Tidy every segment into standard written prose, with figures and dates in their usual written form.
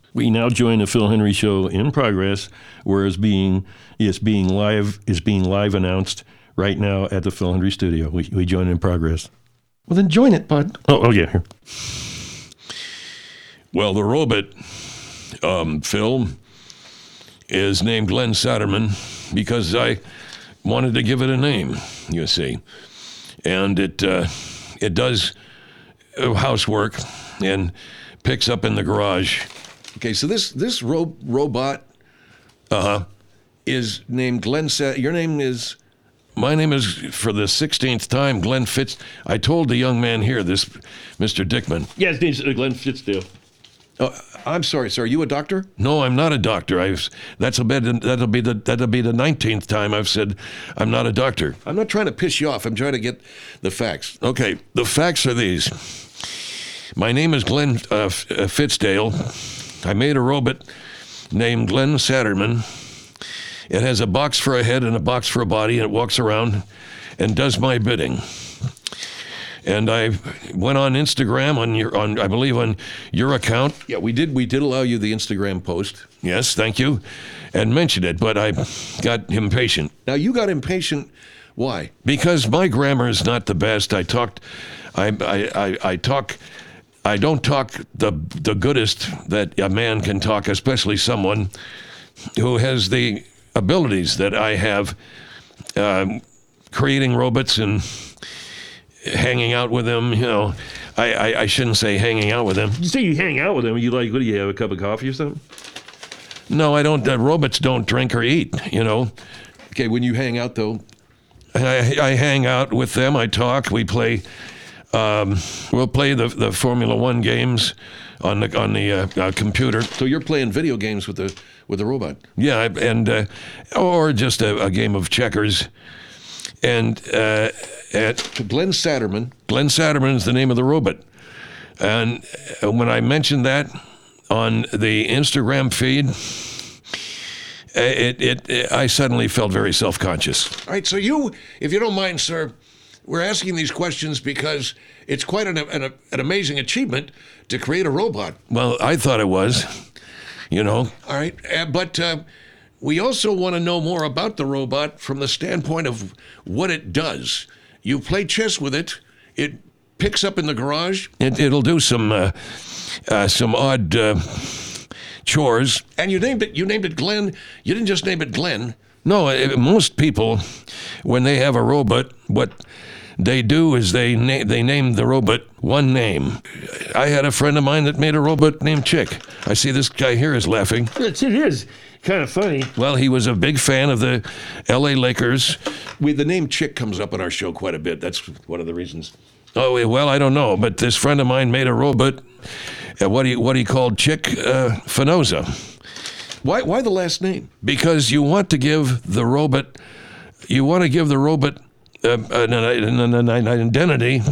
We now join the Phil Henry Show in progress, where it's being live announced right now at the Phil Henry Studio. We join in progress. Well, then join it, bud. Oh yeah. Here. Well, the robot, Phil, is named Glenn Satterman because I wanted to give it a name, you see. And it does housework and picks up in the garage. Okay, so this robot is named Glenn Your name is? My name is, for the 16th time, Glenn Fitz. I told the young man here, this Mr. Dickman. Yeah, his name's Glenn Fitzdale. Oh, I'm sorry, sir. Are you a doctor? No, I'm not a doctor. That'll be the 19th time I've said I'm not a doctor. I'm not trying to piss you off. I'm trying to get the facts. Okay, the facts are these. My name is Glenn Fitzdale. I made a robot named Glenn Satterman. It has a box for a head and a box for a body, and it walks around and does my bidding. And I went on Instagram I believe on your account. Yeah, we did allow you the Instagram post. Yes, thank you, and mentioned it, but I got impatient. Now you got impatient. Why? Because my grammar is not the best. I don't talk the goodest that a man can talk, especially someone who has the abilities that I have, creating robots and hanging out with them. You know, I shouldn't say hanging out with them. You say you hang out with them. You like, what do you have, a cup of coffee or something? No, I don't. Robots don't drink or eat, you know. Okay, when you hang out, though? I hang out with them. I talk. We play. We'll play the Formula One games on the computer. So you're playing video games with the robot? Yeah, and or just a game of checkers. And Glenn Satterman. Glenn Satterman is the name of the robot. And when I mentioned that on the Instagram feed, I suddenly felt very self-conscious. All right, so if you don't mind, sir, we're asking these questions because it's quite an amazing achievement to create a robot. Well, I thought it was, you know. All right, but we also want to know more about the robot from the standpoint of what it does. You play chess with it. It picks up in the garage. It'll do some odd chores. And you named it Glenn. You didn't just name it Glenn. No, most people, when they have a robot, what they do is they name the robot one name. I had a friend of mine that made a robot named Chick. I see this guy here is laughing. It is kind of funny. Well, he was a big fan of the L.A. Lakers. The name Chick comes up on our show quite a bit. That's one of the reasons. Oh, well, I don't know, but this friend of mine made a robot, what he called Chick Finoza. Why the last name? Because you want to give the robot an identity,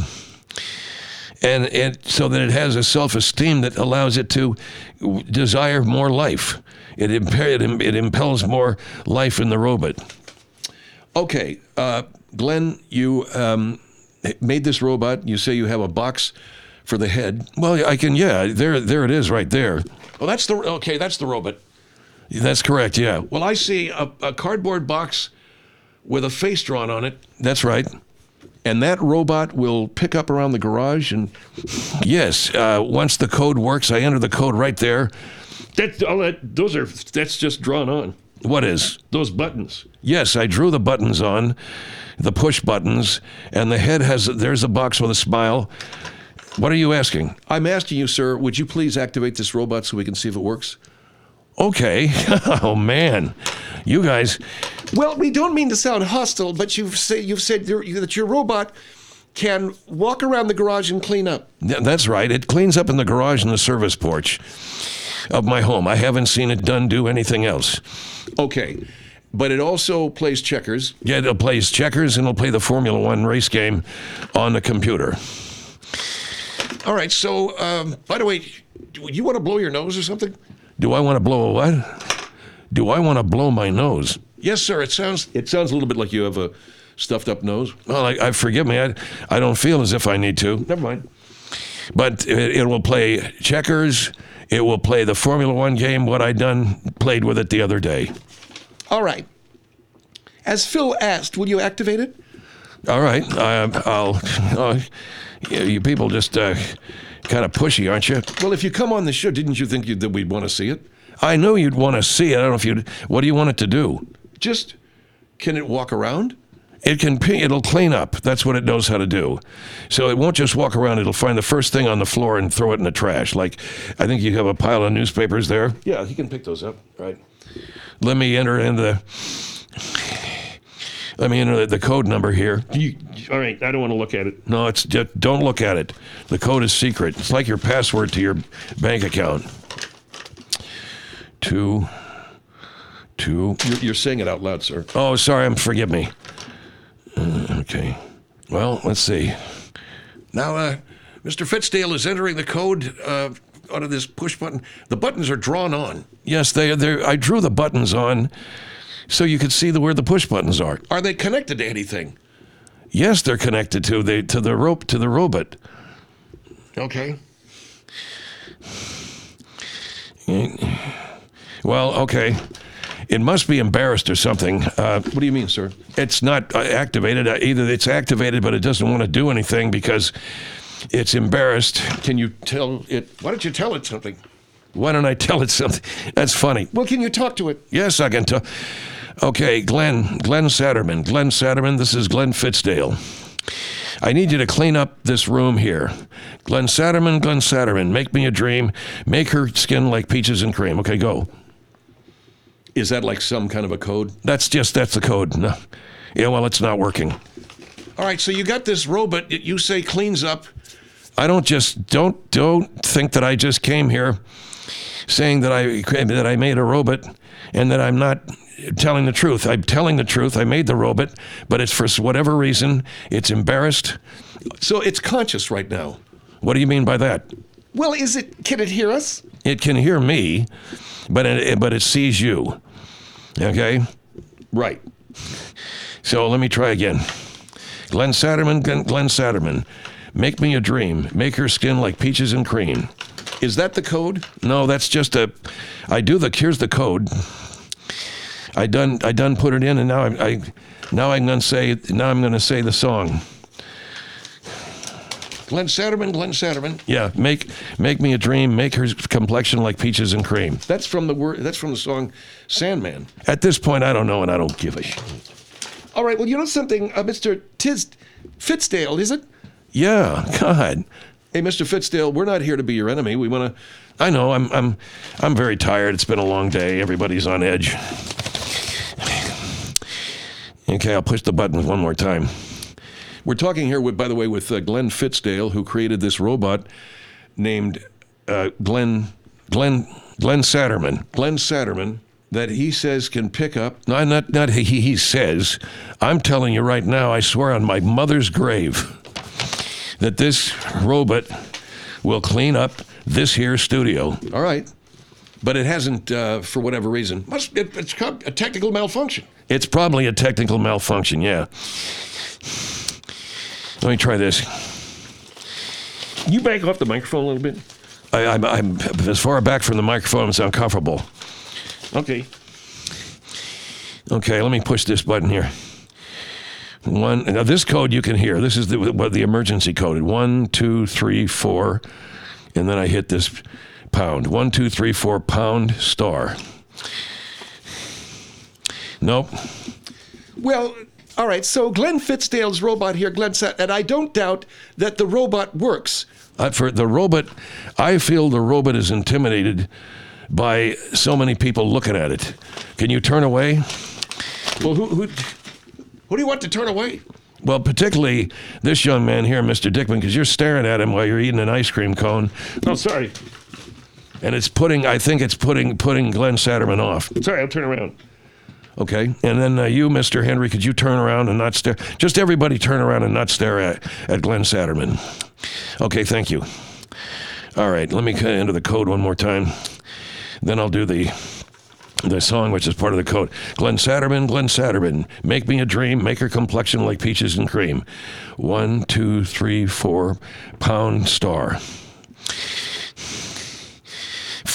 and so that it has a self-esteem that allows it to desire more life. It impels more life in the robot. Okay, Glenn, you made this robot. You say you have a box for the head. Well, I can. Yeah, there it is, right there. Oh, that's the robot. That's correct. Yeah. Well, I see a cardboard box with a face drawn on it. That's right. And that robot will pick up around the garage and... Yes. Once the code works, I enter the code right there. That's just drawn on. What is? Those buttons. Yes, I drew the buttons on, the push buttons, and the head there's a box with a smile. What are you asking? I'm asking you, sir, would you please activate this robot so we can see if it works? Okay. Oh, man. You guys... Well, we don't mean to sound hostile, but you've said that your robot can walk around the garage and clean up. Yeah, that's right. It cleans up in the garage and the service porch of my home. I haven't seen it do anything else. Okay. But it also plays checkers. Yeah, it plays checkers, and it'll play the Formula One race game on the computer. All right. So, by the way, do you want to blow your nose or something? Do I want to blow a what? Do I want to blow my nose? Yes, sir. It sounds a little bit like you have a stuffed up nose. Well, I forgive me. I don't feel as if I need to. Never mind. But it will play checkers. it will play the Formula One game, what I played with it the other day. All right. As Phil asked, will you activate it? All right, you people just kind of pushy, aren't you? Well, if you come on the show, didn't you think that we'd want to see it? I know you'd want to see it. I don't know if you'd. What do you want it to do? Just, can it walk around? It'll clean up. That's what it knows how to do. So it won't just walk around. It'll find the first thing on the floor and throw it in the trash. Like, I think you have a pile of newspapers there. Yeah, he can pick those up. Right. Let me enter the code number here. All right, I don't want to look at it. No, it's just, don't look at it. The code is secret. It's like your password to your bank account. 2. You're saying it out loud, sir. Oh, sorry. Forgive me. Okay. Well, let's see. Now, Mr. Fitzdale is entering the code onto this push button. The buttons are drawn on. Yes, I drew the buttons on so you could see where the push buttons are. Are they connected to anything? Yes, they're connected to the robot. Okay. Well, okay. It must be embarrassed or something. What do you mean, sir? It's not activated. Either it's activated, but it doesn't want to do anything because it's embarrassed. Can you tell it? Why don't you tell it something? Why don't I tell it something? That's funny. Well, can you talk to it? Yes, I can tell. Okay, Glenn Satterman. Glenn Satterman, this is Glenn Fitzdale. I need you to clean up this room here. Glenn Satterman, make me a dream. Make her skin like peaches and cream. Okay, go. Is that like some kind of a code? That's the code. No. Yeah, well, it's not working. All right, so you got this robot that you say cleans up. I don't think that I just came here saying that I made a robot and that I'm not telling the truth. I'm telling the truth. I made the robot, but it's for whatever reason, it's embarrassed. So it's conscious right now. What do you mean by that? Well, can it hear us? It can hear me, but it sees you. Okay? Right. So let me try again. Glenn Satterman, make me a dream. Make her skin like peaches and cream. Is that the code? No, that's just here's the code. I done put it in, and now I'm going to say the song. Glenn Satterman. Yeah, make me a dream, make her complexion like peaches and cream. That's from the song Sandman. At this point, I don't know, and I don't give a shit. All right, well, you know something, Mr. Fitzdale, is it? Yeah, God. Hey, Mr. Fitzdale, we're not here to be your enemy. We want to. I know. I'm very tired. It's been a long day. Everybody's on edge. Okay, I'll push the button one more time. We're talking here, by the way, with Glenn Fitzdale, who created this robot named Glenn Satterman. Glenn Satterman, that he says can pick up. No, not he says. I'm telling you right now, I swear on my mother's grave, that this robot will clean up this here studio. All right. But it hasn't, for whatever reason. It's a technical malfunction. It's probably a technical malfunction, yeah. Let me try this. You back off the microphone a little bit? I'm as far back from the microphone as I'm comfortable. Okay. Okay, let me push this button here. Now this code you can hear. This is the emergency code. 1, 2, 3, 4, and then I hit this pound. 1, 2, 3, 4 pound star. Nope. Well, all right. So Glenn Fitzdale's robot here, and I don't doubt that the robot works. For the robot, I feel the robot is intimidated by so many people looking at it. Can you turn away? Well, who do you want to turn away? Well, particularly this young man here, Mr. Dickman, because you're staring at him while you're eating an ice cream cone. Oh, sorry. And I think it's putting Glenn Satterman off. Sorry, I'll turn around. Okay. And then you, Mr. Henry, could you turn around and not stare? Just everybody turn around and not stare at Glenn Satterman. Okay, thank you. All right, let me enter the code one more time. Then I'll do the song, which is part of the code. Glenn Satterman, make me a dream, make her complexion like peaches and cream. 1, 2, 3, 4 pound star.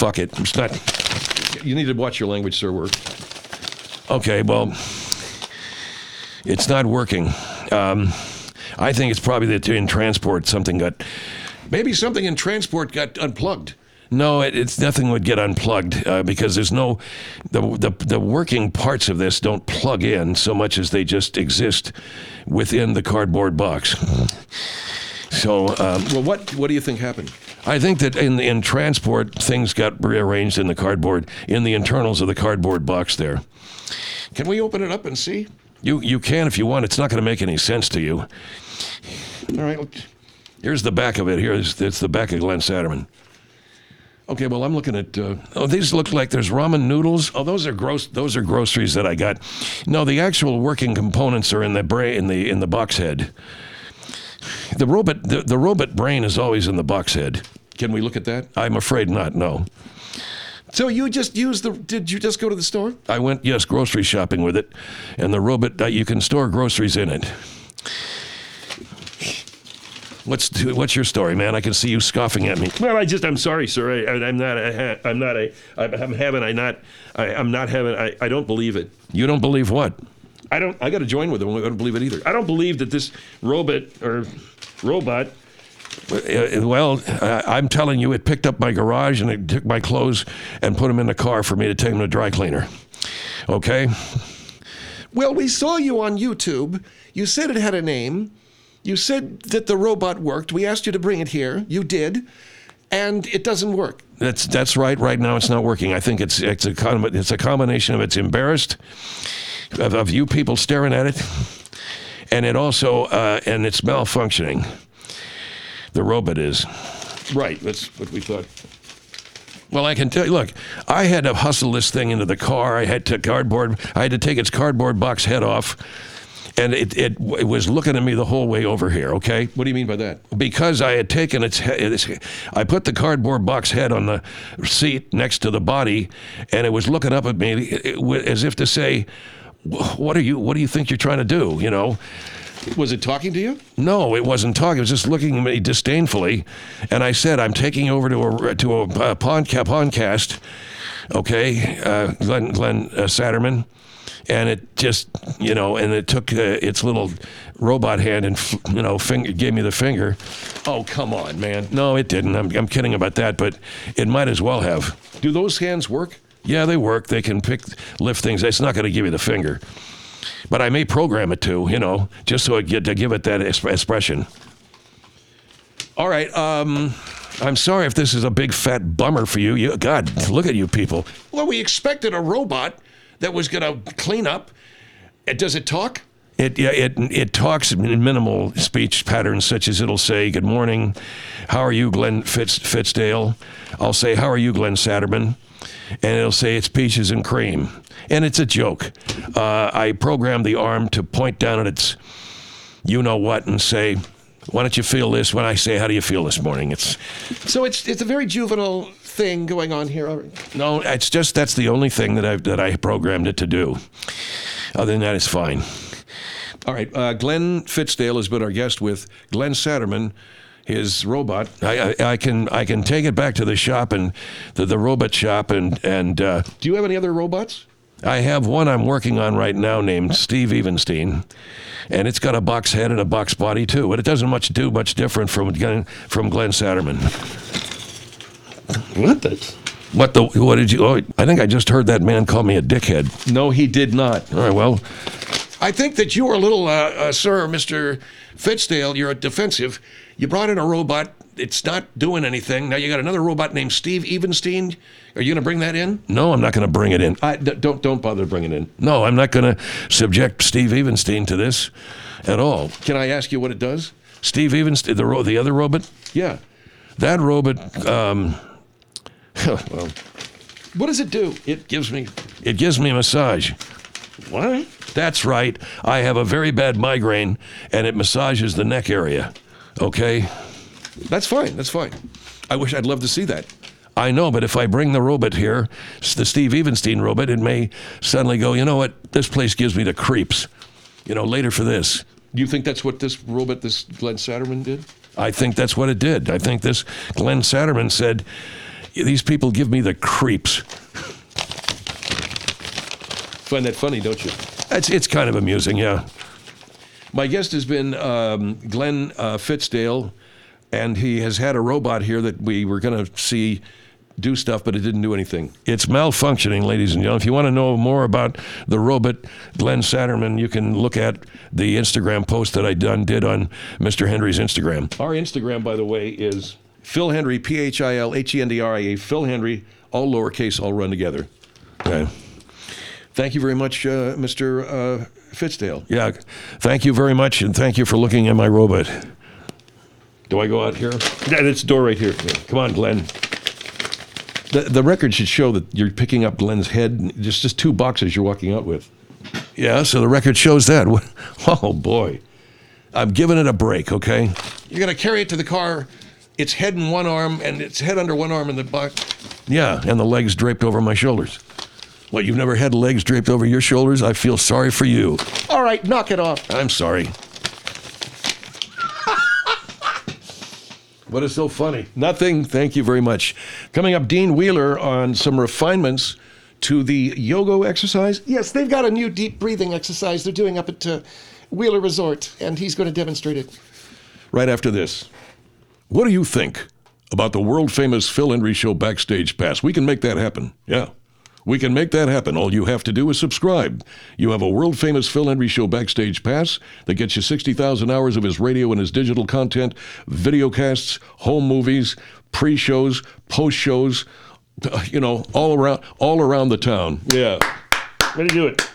fuck it. It's not. You need to watch your language, sir. Work. Okay, well, it's not working. I think it's probably that in transport something got. Maybe something in transport got unplugged. No, it's nothing would get unplugged because there's no the working parts of this don't plug in so much as they just exist within the cardboard box. So, Well, what do you think happened? I think that in transport things got rearranged in the cardboard in the internals of the cardboard box there. Can we open it up and see? You can if you want. It's not going to make any sense to you. All right. Here's the back of it. It's the back of Glenn Satterman. Okay. Well, I'm looking at. Oh, these look like there's ramen noodles. Oh, those are groceries that I got. No, the actual working components are in the box head. The robot brain is always in the box head. Can we look at that? I'm afraid not. No. So you just did you just go to the store? I went, yes, grocery shopping with it, and the robot, you can store groceries in it. What's your story, man? I can see you scoffing at me. Well, I'm sorry, sir. I don't believe it. You don't believe what? I got to join with them. I don't believe it either. don't believe that this robot. Well, I'm telling you, it picked up my garage and it took my clothes and put them in the car for me to take them to dry cleaner. Okay? Well, we saw you on YouTube. You said it had a name. You said that the robot worked. We asked you to bring it here. You did. And it doesn't work. That's right. Right now, it's not working. I think it's a combination of it's embarrassed of you people staring at it, and it also and it's malfunctioning. The robot is. Right. That's what we thought. Well, I can tell you. Look, I had to hustle this thing into the car. I had to take its cardboard box head off. And it was looking at me the whole way over here, okay? What do you mean by that? Because I had taken I put the cardboard box head on the seat next to the body, and it was looking up at me as if to say, what do you think you're trying to do, you know? Was it talking to you? No, it wasn't talking. It was just looking at me disdainfully. And I said, I'm taking you over to a podcast, okay, Glenn Satterman. And it just, and it took its little robot hand and, gave me the finger. Oh, come on, man. No, it didn't. I'm kidding about that, but it might as well have. Do those hands work? Yeah, they work. They can lift things. It's not going to give you the finger. But I may program it to, just so to give it that expression. All right. I'm sorry if this is a big fat bummer for you. God, look at you people. Well, we expected a robot that was going to clean up. Does it talk? It talks in minimal speech patterns, such as it'll say, "Good morning, how are you, Glenn Fitzdale?" I'll say, "How are you, Glenn Satterman?" And it'll say, "It's peaches and cream." And it's a joke. I programmed the arm to point down at its you-know-what and say, "Why don't you feel this?" When I say, "How do you feel this morning?" So it's a very juvenile thing going on here. No, it's just that's the only thing that I programmed it to do. Other than that, it's fine. All right, Glenn Fitzdale has been our guest with Glenn Satterman, his robot. I can take it back to the shop and the robot shop and do you have any other robots? I have one I'm working on right now named Steve Evenstein, and it's got a box head and a box body too, but it doesn't much different from Glenn Satterman. What did you? Oh, I think I just heard that man call me a dickhead. No, he did not. All right, well, I think that you were a little, sir, Mr. Fitzdale, you're defensive. You brought in a robot. It's not doing anything. Now you got another robot named Steve Evenstein. Are you going to bring that in? No, I'm not going to bring it in. Don't bother bringing it in. No, I'm not going to subject Steve Evenstein to this at all. Can I ask you what it does? Steve Evenstein, the other robot? Yeah. That robot, well, what does it do? It gives me a massage. What? That's right. I have a very bad migraine, and it massages the neck area. Okay? That's fine. That's fine. I'd love to see that. I know, but if I bring the robot here, the Steve Evenstein robot, it may suddenly go, you know what, this place gives me the creeps, later for this. Do you think that's what this robot, this Glenn Satterman did? I think that's what it did. I think this Glenn Satterman said, These people give me the creeps. Find that funny, don't you? It's kind of amusing, yeah. My guest has been Glenn Fitzdale, and he has had a robot here that we were going to see do stuff, but it didn't do anything. It's malfunctioning, ladies and gentlemen. If you want to know more about the robot, Glenn Satterman, you can look at the Instagram post that I did on Mr. Hendry's Instagram. Our Instagram, by the way, is Phil Hendry, PhilHendria, Phil Hendry, all lowercase, all run together. Okay. Thank you very much, Mr. Fitzdale. Yeah, thank you very much, and thank you for looking at my robot. Do I go out here? Yeah, that's the door right here. Come on, Glenn. The record should show that you're picking up Glenn's head. Just 2 boxes you're walking out with. Yeah, so the record shows that. Oh, boy. I'm giving it a break, okay? You're going to carry it to the car, its head in one arm, and its head under one arm in the box. Yeah, and the legs draped over my shoulders. What, you've never had legs draped over your shoulders? I feel sorry for you. All right, knock it off. I'm sorry. What is so funny? Nothing. Thank you very much. Coming up, Dean Wheeler on some refinements to the yoga exercise. Yes, they've got a new deep breathing exercise they're doing up at Wheeler Resort, and he's going to demonstrate it. Right after this. What do you think about the world-famous Phil Hendry Show Backstage Pass? We can make that happen. Yeah. We can make that happen. All you have to do is subscribe. You have a world-famous Phil Hendry Show Backstage Pass that gets you 60,000 hours of his radio and his digital content, videocasts, home movies, pre-shows, post-shows, all around the town. Yeah. Way to do it.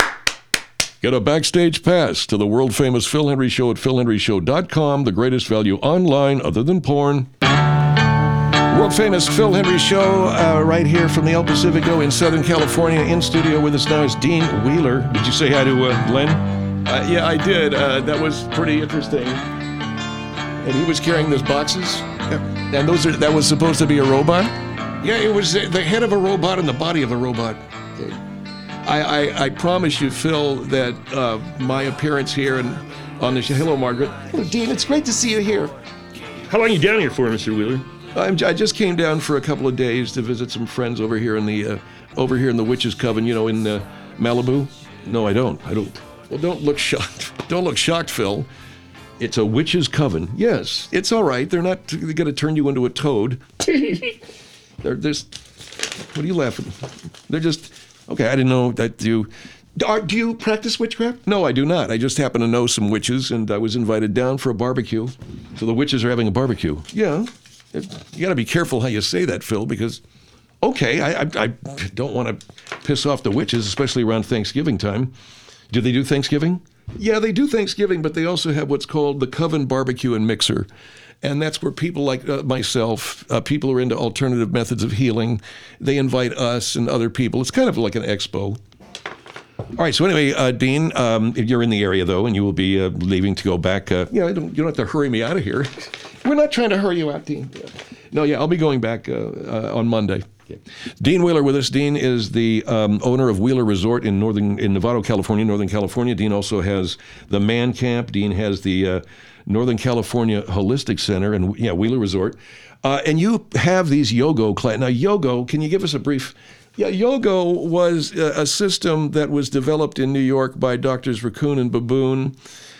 Get a backstage pass to the world-famous Phil Hendry Show at philhendryshow.com, the greatest value online other than porn. World-famous Phil Hendry Show right here from the El Pacifico in Southern California. In studio with us now is Dean Wheeler. Did you say hi to Glenn? Yeah, I did. That was pretty interesting. And he was carrying those boxes. And that was supposed to be a robot? Yeah, it was the head of a robot and the body of a robot. Okay. I promise you, Phil, that my appearance here and on the show. Hello, Margaret. Hello, Dean. It's great to see you here. How long are you down here for, Mr. Wheeler? I just came down for a couple of days to visit some friends over here in the Witch's Coven, in Malibu. No, I don't. Well, don't look shocked. Don't look shocked, Phil. It's a witch's coven. Yes, it's all right. They're not going to turn you into a toad. They're just. What are you laughing? They're just. Okay, I didn't know that you. Do you practice witchcraft? No, I do not. I just happen to know some witches, and I was invited down for a barbecue. So the witches are having a barbecue. Yeah. You got to be careful how you say that, Phil, because, okay, I don't want to piss off the witches, especially around Thanksgiving time. Do they do Thanksgiving? Yeah, they do Thanksgiving, but they also have what's called the Coven Barbecue and Mixer. And that's where people like myself, people who are into alternative methods of healing, they invite us and other people. It's kind of like an expo. All right, so anyway, Dean, you're in the area, though, and you will be leaving to go back. You don't have to hurry me out of here. We're not trying to hurry you out, Dean. No, yeah, I'll be going back on Monday. Okay. Dean Wheeler with us. Dean is the owner of Wheeler Resort in Novato, California, Northern California. Dean also has the Man Camp. Dean has the Northern California Holistic Center and, Wheeler Resort. And you have these Yogo classes. Now, Yogo, can you give us a brief... Yeah, Yogo was a system that was developed in New York by Doctors Raccoon and Baboon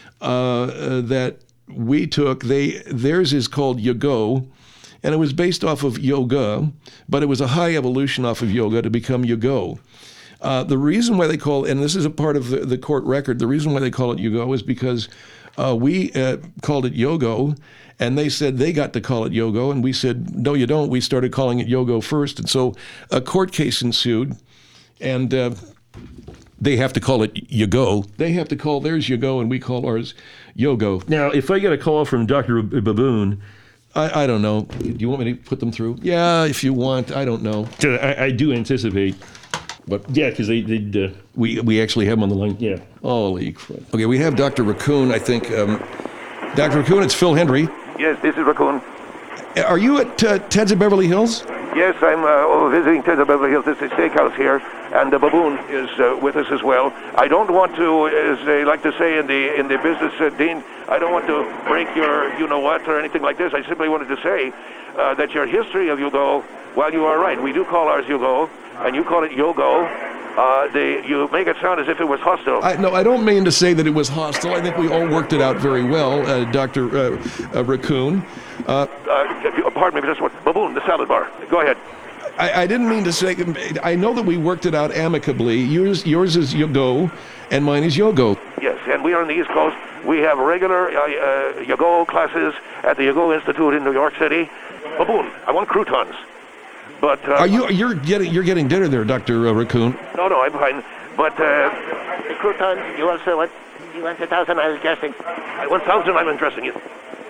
that we took. Theirs is called Yogo, and it was based off of yoga, but it was a high evolution off of yoga to become Yogo. The reason why they call it, and this is a part of the court record, the reason why they call it Yogo is because we called it Yogo, and they said they got to call it Yogo, and we said, no, you don't. We started calling it Yogo first. And so a court case ensued, and they have to call it Yogo. They have to call theirs Yogo, and we call ours Yogo. Now, if I get a call from Dr. Baboon... I don't know. Do you want me to put them through? Yeah, if you want. I don't know. I do anticipate... But yeah, because they'd... We actually have them on the line? Yeah. Holy crap. Okay, we have Dr. Raccoon, I think. Dr. Raccoon, it's Phil Hendry. Yes, this is Raccoon. Are you at Ted's of Beverly Hills? Yes, I'm visiting Ted of Beverly Hills. It's a steakhouse here, and the baboon is with us as well. I don't want to, as they like to say in the business, Dean, I don't want to break your you-know-what or anything like this. I simply wanted to say that your history of Yugo, while you are right, we do call ours Yugo, and you call it Yogo. You make it sound as if it was hostile. No, I don't mean to say that it was hostile. I think we all worked it out very well, Dr. Raccoon. Pardon me, but just one. Baboon, the salad bar. Go ahead. I didn't mean to say. I know that we worked it out amicably. Yours is Yogo, and mine is Yogo. Yes, and we are on the East Coast. We have regular Yogo classes at the Yogo Institute in New York City. Baboon, I want croutons. But you're getting dinner there, Dr. Raccoon? No, I'm fine. But the croutons, you also what? You want 1,000? I was guessing. I want 1,000. I'm undressing you.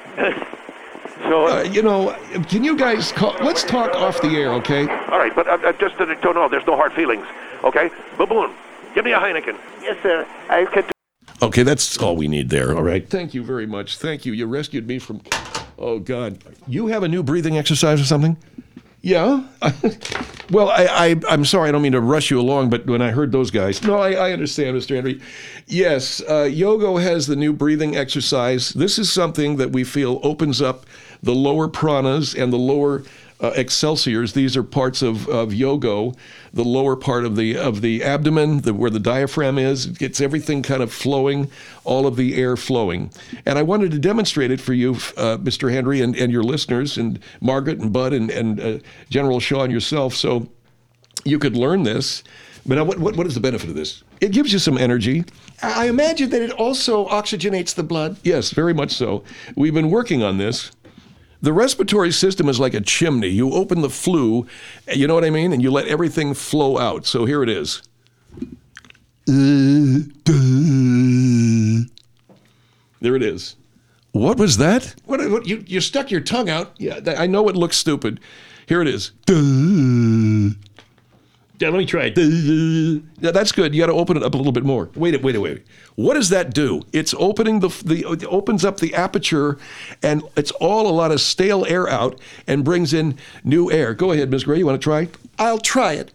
So can you guys let's talk off the air, okay? All right, but just to know, there's no hard feelings, okay? Baboon, give me a Heineken. Yes, sir. I could. Okay, that's all we need there. All right. Thank you very much. Thank you. You rescued me from. Oh God. You have a new breathing exercise or something? Yeah. Well, I'm sorry. I don't mean to rush you along, but when I heard those guys, no, I understand, Mr. Henry. Yes, Yogo has the new breathing exercise. This is something that we feel opens up the lower pranas and the lower excelsiors. These are parts of Yogo, the lower part of the abdomen, where the diaphragm is. It gets everything kind of flowing, all of the air flowing. And I wanted to demonstrate it for you, Mr. Henry, and your listeners, and Margaret and Bud and General Shaw and yourself, so you could learn this. But now, what is the benefit of this? It gives you some energy. I imagine that it also oxygenates the blood. Yes, very much so. We've been working on this. The respiratory system is like a chimney. You open the flue, you know what I mean? And you let everything flow out. So here it is. There it is. What was that? What you stuck your tongue out. Yeah, I know it looks stupid. Here it is. Yeah, let me try it. Yeah, that's good. You got to open it up a little bit more. Wait. What does that do? It's opening it opens up the aperture, and it's all a lot of stale air out and brings in new air. Go ahead, Ms. Gray. You want to try? I'll try it.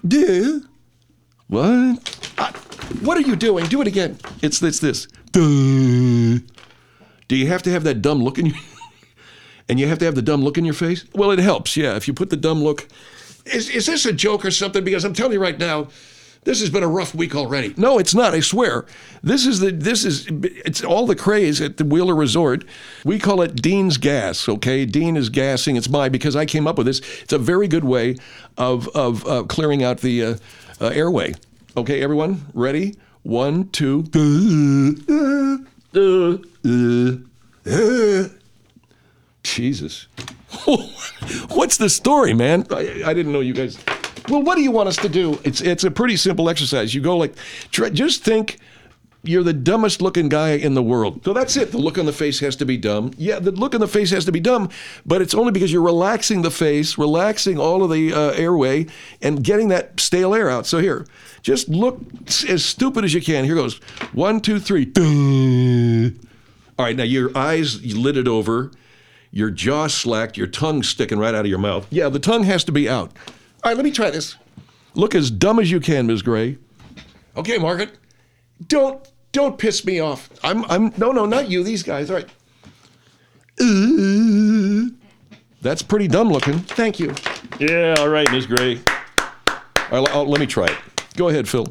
What? What are you doing? Do it again. It's this. Do you have to have that dumb look in your and you have to have the dumb look in your face? Well, it helps, yeah. If you put the dumb look. Is this a joke or something? Because I'm telling you right now, this has been a rough week already. No, it's not. I swear. It's all the craze at the Wheeler Resort. We call it Dean's gas. Okay, Dean is gassing. It's because I came up with this. It's a very good way of clearing out the airway. Okay, everyone, ready? 1, 2. Jesus. What's the story, man? I didn't know you guys. Well, what do you want us to do? It's a pretty simple exercise. You go like, just think you're the dumbest looking guy in the world. So that's it. The look on the face has to be dumb. Yeah, the look on the face has to be dumb, but it's only because you're relaxing the face, relaxing all of the airway, and getting that stale air out. So here, just look as stupid as you can. Here goes. 1, 2, 3. All right, now your eyes lidded over. Your jaw slacked, your tongue sticking right out of your mouth. Yeah, the tongue has to be out. All right, let me try this. Look as dumb as you can, Ms. Gray. Okay, Margaret. Don't piss me off. No, not you, these guys. All right. That's pretty dumb looking. Thank you. Yeah, all right, Ms. Gray. All right, let me try it. Go ahead, Phil.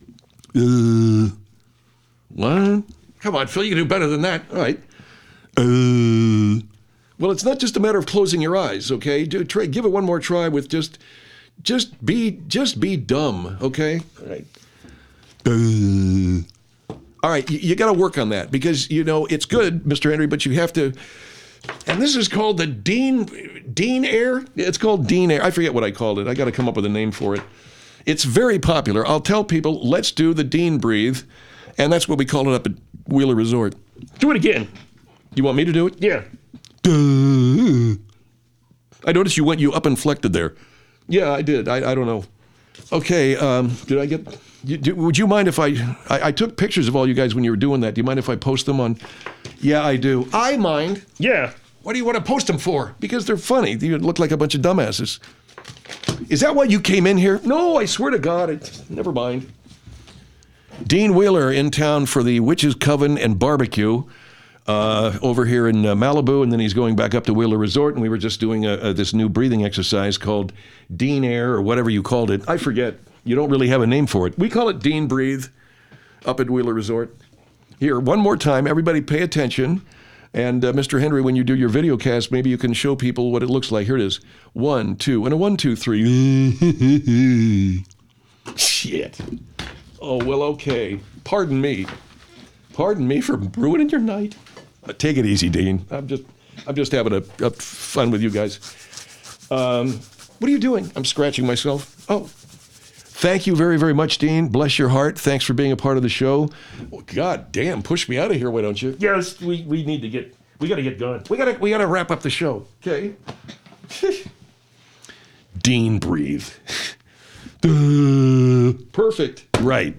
What? Come on, Phil, you can do better than that. All right. Well, it's not just a matter of closing your eyes, okay? Give it one more try with just be dumb, okay? All right. All right, you got to work on that because it's good, Mr. Henry, but you have to. And this is called the Dean Air. It's called Dean Air. I forget what I called it. I got to come up with a name for it. It's very popular. I'll tell people, let's do the Dean breathe, and that's what we call it up at Wheeler Resort. Do it again. You want me to do it? Yeah. I noticed you up inflected there. Yeah, I did. I don't know. Okay, did I get... would you mind if I took pictures of all you guys when you were doing that. Do you mind if I post them on... Yeah, I do. I mind. Yeah. What do you want to post them for? Because they're funny. You look like a bunch of dumbasses. Is that why you came in here? No, I swear to God. Never mind. Dean Wheeler in town for the Witches Coven and Barbecue over here in Malibu, and then he's going back up to Wheeler Resort, and we were just doing this new breathing exercise called Dean Air, or whatever you called it. I forget. You don't really have a name for it. We call it Dean Breathe up at Wheeler Resort. Here, one more time, everybody pay attention. And Mr. Henry, when you do your video cast, maybe you can show people what it looks like. Here it is. 1, 2, and a 1, 2, 3. Shit. Oh, well, okay. Pardon me. Pardon me for ruining your night. Take it easy, Dean. I'm just having a fun with you guys. What are you doing? I'm scratching myself. Oh. Thank you very, very much, Dean. Bless your heart. Thanks for being a part of the show. Oh, God damn, push me out of here, why don't you? Yes, we need to get. We got to get going. We gotta wrap up the show. Okay. Dean Breathe. Perfect. Right.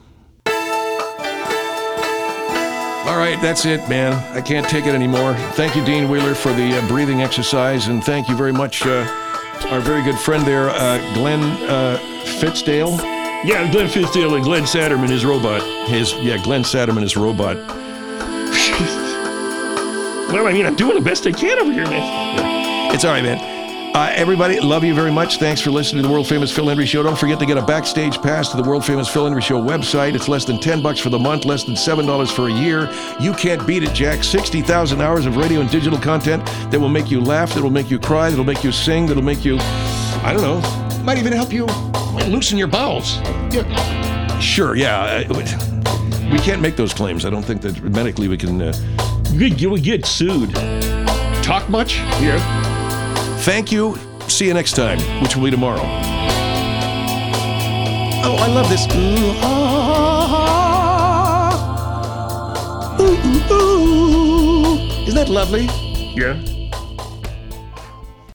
All right, that's it, man. I can't take it anymore. Thank you, Dean Wheeler, for the breathing exercise, and thank you very much, our very good friend there, Glenn Fitzdale. Yeah, Glenn Fitzdale and Glenn Satterman, his robot. Glenn Satterman, his robot. Well, I mean, I'm doing the best I can over here, man. It's all right, man. Everybody, love you very much. Thanks for listening to the World Famous Phil Hendry Show. Don't forget to get a backstage pass to the World Famous Phil Hendry Show website. It's less than $10 for the month, less than $7 for a year. You can't beat it, Jack. 60,000 hours of radio and digital content that will make you laugh, that will make you cry, that will make you sing, that will make you, I don't know, Might even help you. might loosen your bowels. Yeah. Sure, yeah. We can't make those claims. I don't think that medically we can. We get sued. Talk much? Yeah. Thank you. See you next time, which will be tomorrow. Oh, I love this. Ooh, ah, ooh, ooh, ooh. Isn't that lovely? Yeah.